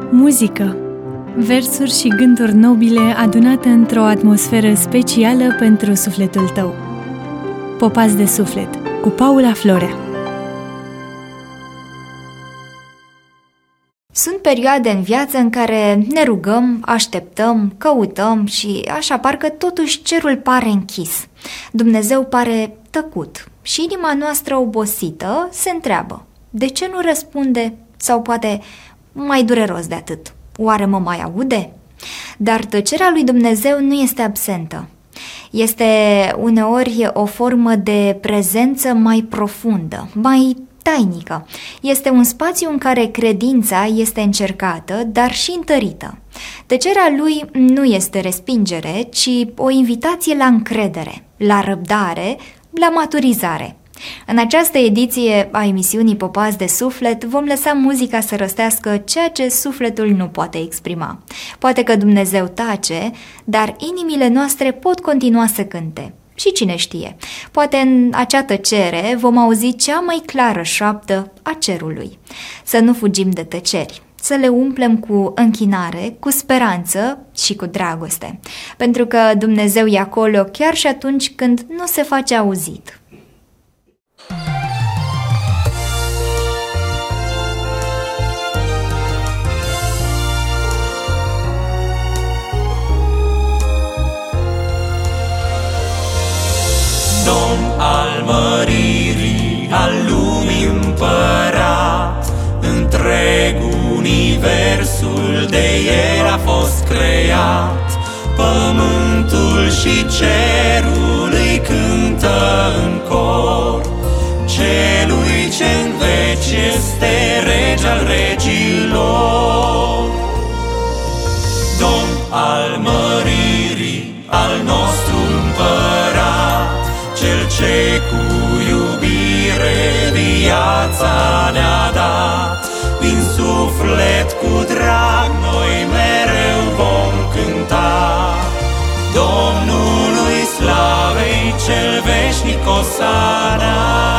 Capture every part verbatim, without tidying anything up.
Muzică. Versuri și gânduri nobile adunate într-o atmosferă specială pentru sufletul tău. Popas de suflet, cu Paula Florea. Sunt perioade în viață în care ne rugăm, așteptăm, căutăm și așa parcă totuși cerul pare închis. Dumnezeu pare tăcut și inima noastră obosită se întreabă: de ce nu răspunde? Sau poate mai dureros de atât: oare mă mai aude? Dar tăcerea lui Dumnezeu nu este absentă. Este uneori o formă de prezență mai profundă, mai tainică. Este un spațiu în care credința este încercată, dar și întărită. Tăcerea lui nu este respingere, ci o invitație la încredere, la răbdare, la maturizare. În această ediție a emisiunii Popas de Suflet vom lăsa muzica să răstească ceea ce sufletul nu poate exprima. Poate că Dumnezeu tace, dar inimile noastre pot continua să cânte. Și cine știe, poate în acea tăcere vom auzi cea mai clară șoaptă a cerului. Să nu fugim de tăceri, să le umplem cu închinare, cu speranță și cu dragoste, pentru că Dumnezeu e acolo chiar și atunci când nu se face auzit. Domn al măririi, al lumii împărat, întreg universul de el a fost creat. Pământul și cerul îi cântă în cor, celui ce-n veci este rege al regilor. Domn al măririi, al nostru împărat, cel ce cu iubire viața ne-a dat, din suflet cu drag noi mereu vom cânta. Domnului slavei cel veșnic osana.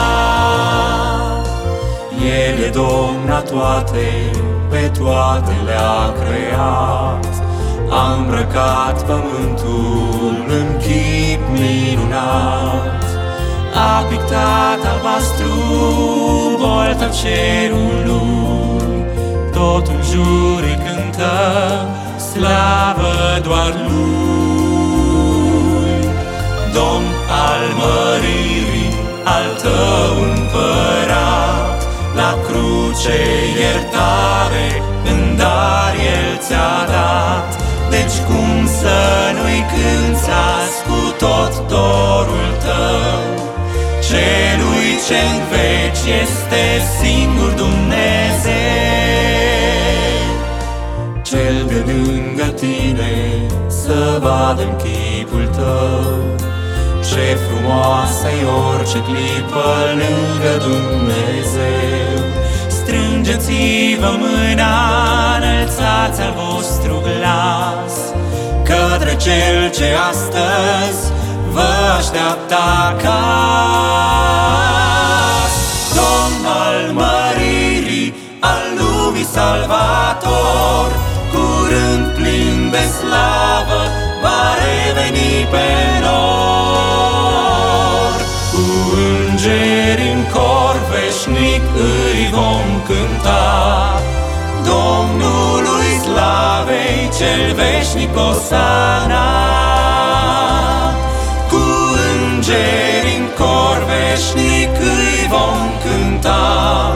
El e Domn a toate, pe toate le-a creat, a îmbrăcat pământul în chip minunat, a pictat albastru bolta cerului, tot în jur îi cântă slavă doar lui. Domn al măririi, al tău împărat, la cruce iertare în dar el ți-a dat. Deci cum să nu-i cânți azi cu tot dorul tău, celui ce-n veci este singur Dumnezeu, cel de lângă tine să vadă-n chipul tău. Ce frumoasă-i orice clipă lângă Dumnezeu. Strângeți-vă mâna, înălțați al vostru glas către cel ce astăzi vă așteaptă acasă. Domn al măririi, al lumii salvator, curând plin de slavă va reveni pe nor. Cu îngeri în cor veșnic îi vom cânta, Domnului slavei cel veșnic osana. Cu îngeri în cor veșnic îi vom cânta,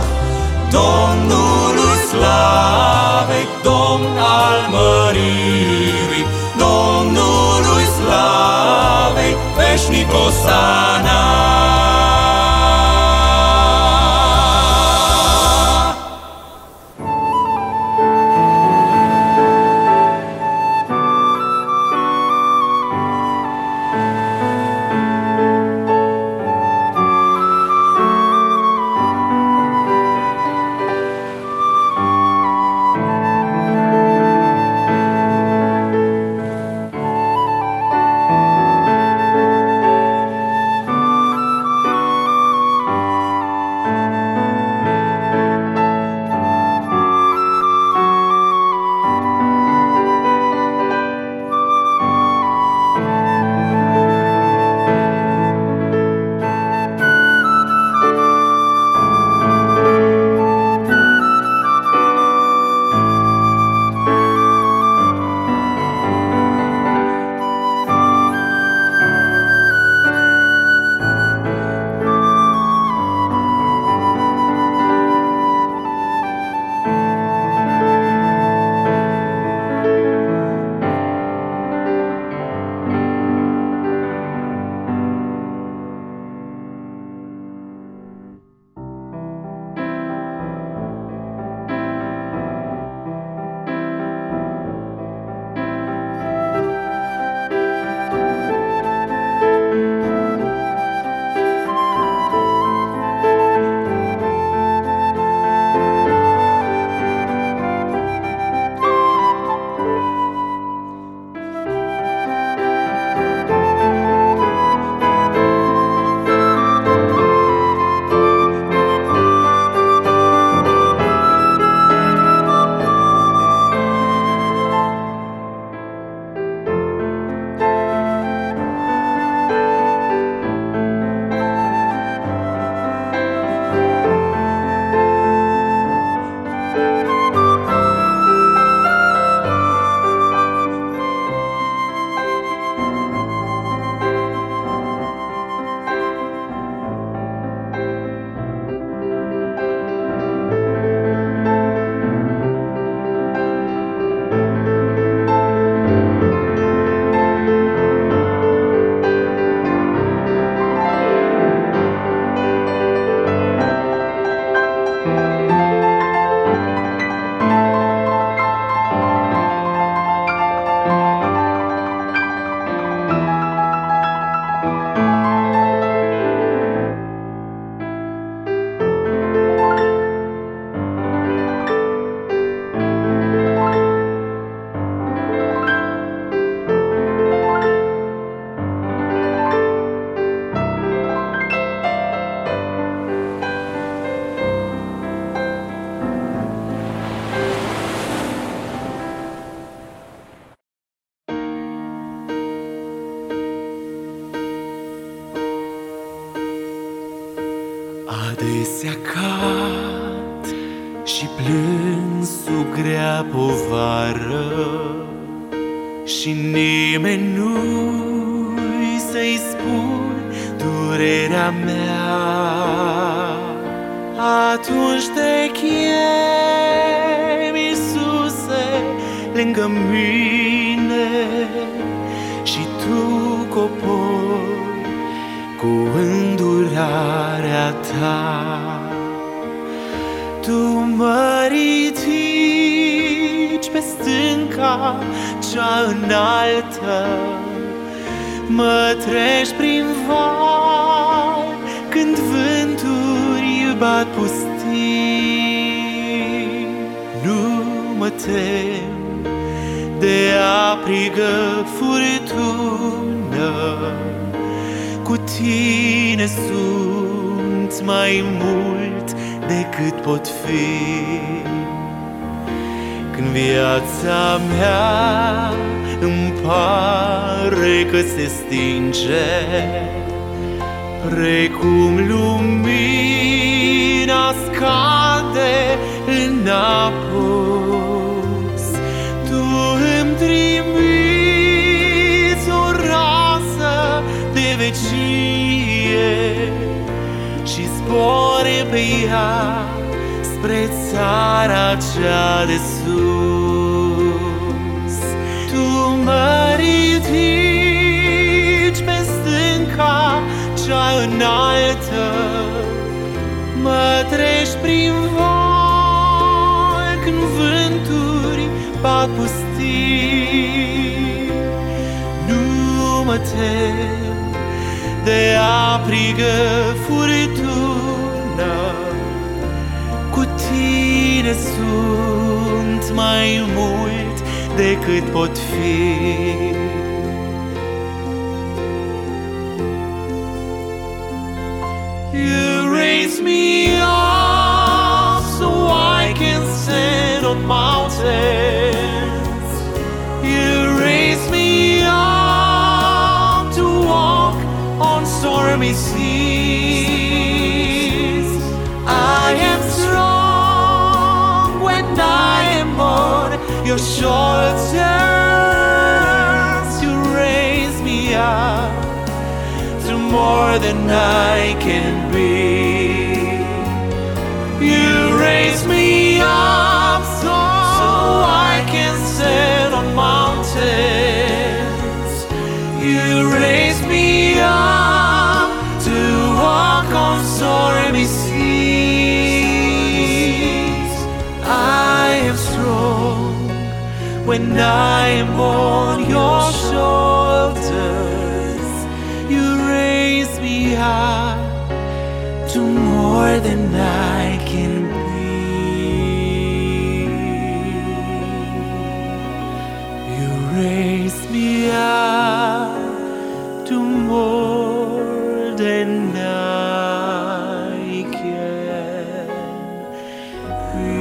Domnului slavei, Domn al măririi, Domnului slavei veșnic osana. Adesea cad și plâng sub grea povară și nimeni nu-i să-i spun durerea mea. Atunci te chem, Iisuse, lângă mine și tu cobori cu îndurarea ta. Tu mă ridici pe stânca cea înaltă, mă treci prin val când vânturi bat pustii. Nu mă tem de aprigă furtună, cu tine sunt mai mult decât pot fi. Când viața mea îmi pare că se stinge, precum lumina scade în apus, tu îmi trimiți o rază de vecie și zbori pe ea spre țara cea de sus. Tu mă ridici pe stânca cea înaltă, mă treci prin val când vânturi bat pustii. Nu mă tem de aprigă furtună, cu tine sunt mai mult decât pot fi. You raise me up so I can stand on mountains. You raise me up to walk on stormy seas. I am strong when I am on your shoulders. You raise me up to more than I can be. You raise me up so, so I can stand on mountains. You raise me up to walk on stormy seas. I am strong when I am on your shoulders. You raise me up to more than I can be. You raise me up to more than I can be.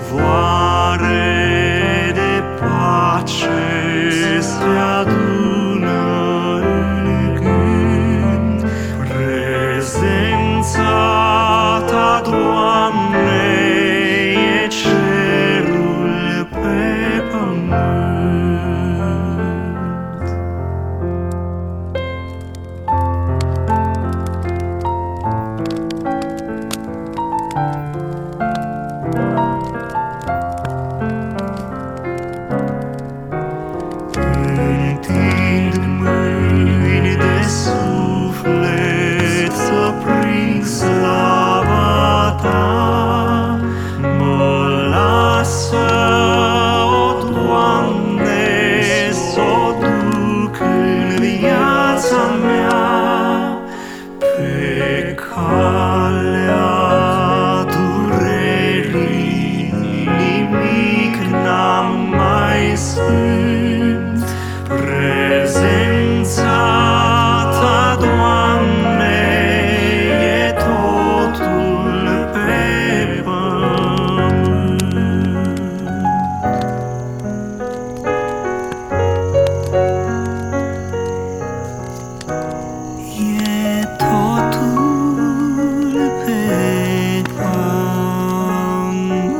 izvoare de pace se adună în gând. Prezența Ta, Doamne, e cerul pe pământ. Întind mâini de suflet să prind slava Ta. Mă lasă, o Doamne, s-o duc în viața mea, pe calea durerii nimic n-am mai sfânt. Prezența Ta, Doamne, e totul pe pământ. E totul pe pământ.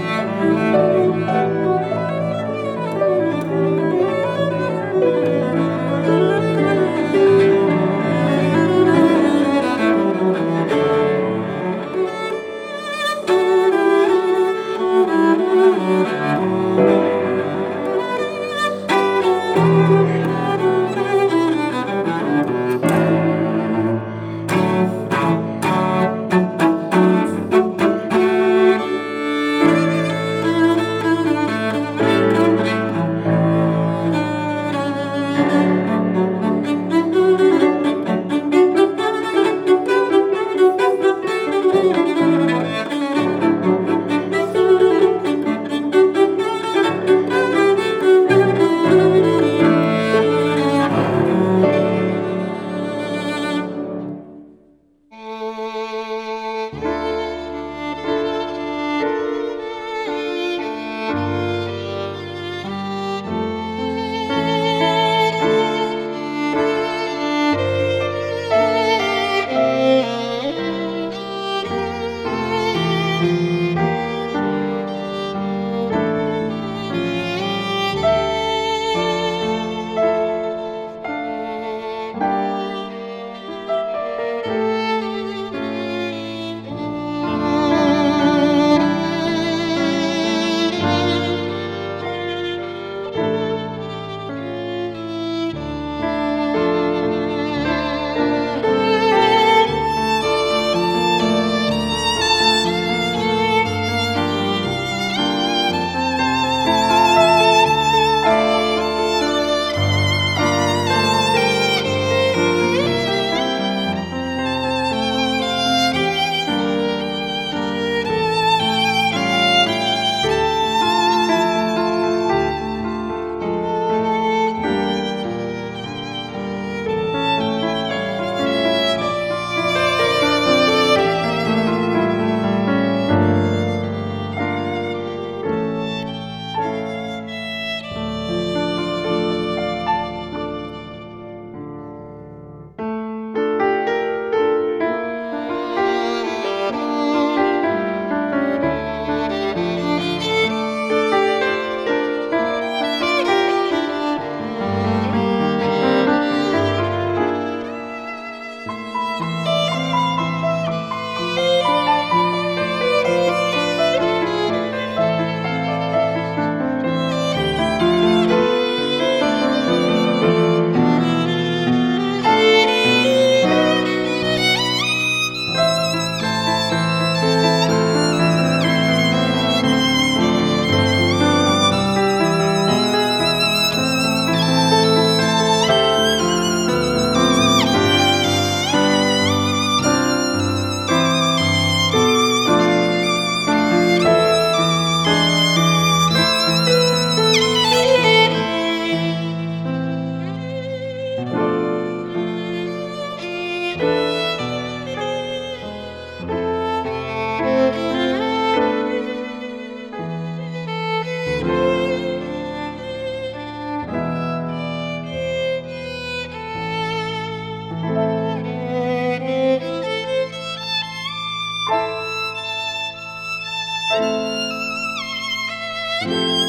Thank you.